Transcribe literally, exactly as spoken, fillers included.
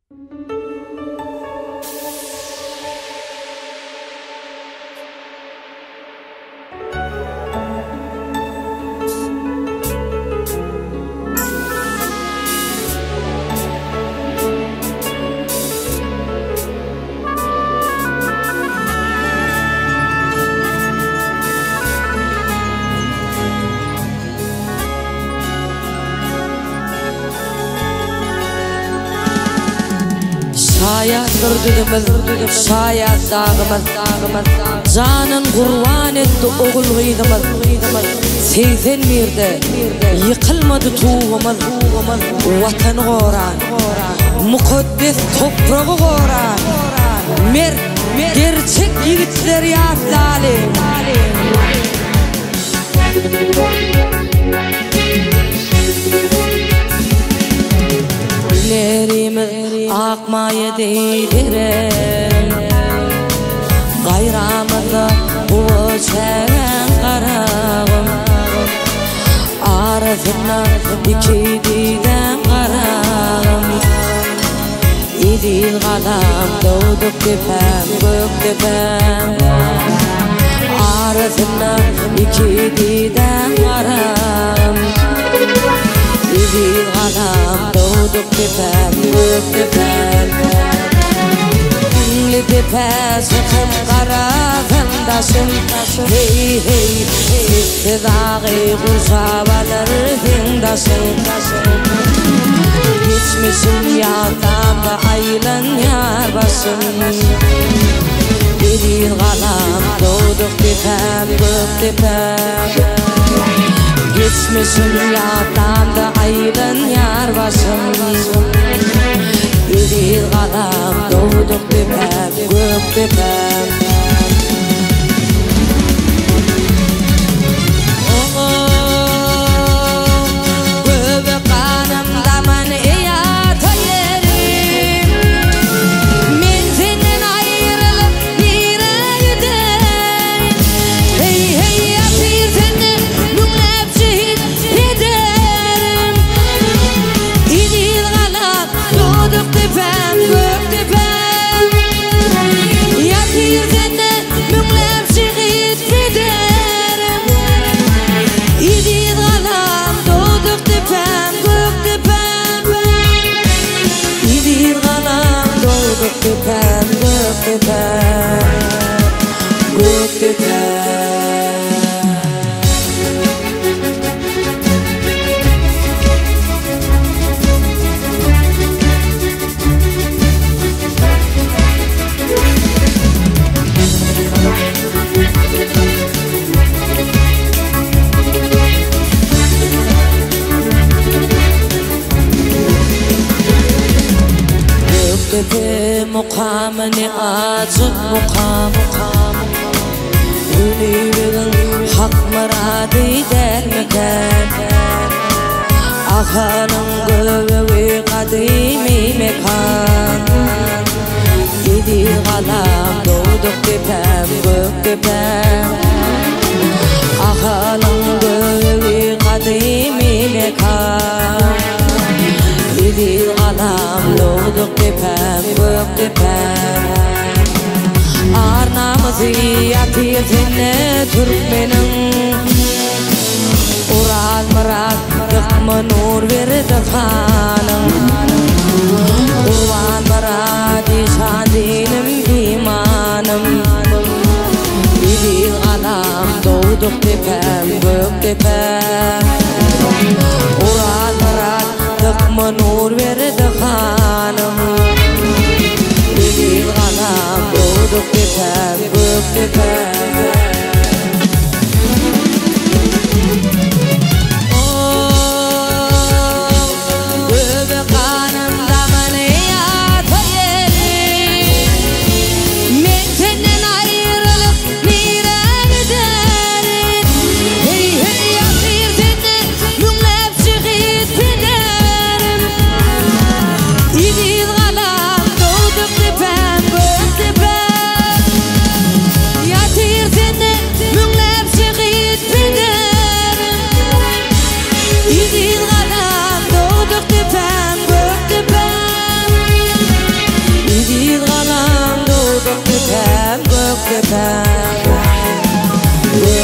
Şayat gördüğümüz, şayat dağımız, canın kurban etti oğul gıydımız. Seyzen mirde, yıkılmadı tuğumuz, vatan goran, mukaddes toprağı goran. Mer, gerçek yigitler yaptali. Lerimiz akmaya değdiren, gayramızda bu çeven karağım. Arasına iki diden karağım. İdil kalam doğduk tepem, gök tepem. Arasına iki diden karağım. İdil kalam doğduk tepem, gök tepem. Ünlü tepe sıkım kara fındaşım. Hey hey siz dağı kurşabalar fındaşım. Geçmişim yağdan da aylan yar başım. İdil kalam doğduk tepem, gök tepem. Geçmişim yağdan da aylan yar başım. İdil kalam doğduk tepem, gök tepem. Tepem, gök tepem, gök tepem. Tepe mukamını açıp mukam Ünlüğün hak muradı dermeken Ahanın göbeği kadimi mekan İdil kalam doğduk tepem, gök tepem. Ahanın göbeği kadimi mekan İdil kalam doğduk tepem, gök tepem. Arnamızı yatır sene Türkmenin. Ural Murat kıkma nur verdi hanım. Urvan Murat işan dinim imanım. İdil kalam doğduk tepem, gök tepem. Ural Murat kıkma nur verdi hanım. İdil kalam doğduk tepem, gök tepem. Oh, göbek kanımda mani 구독해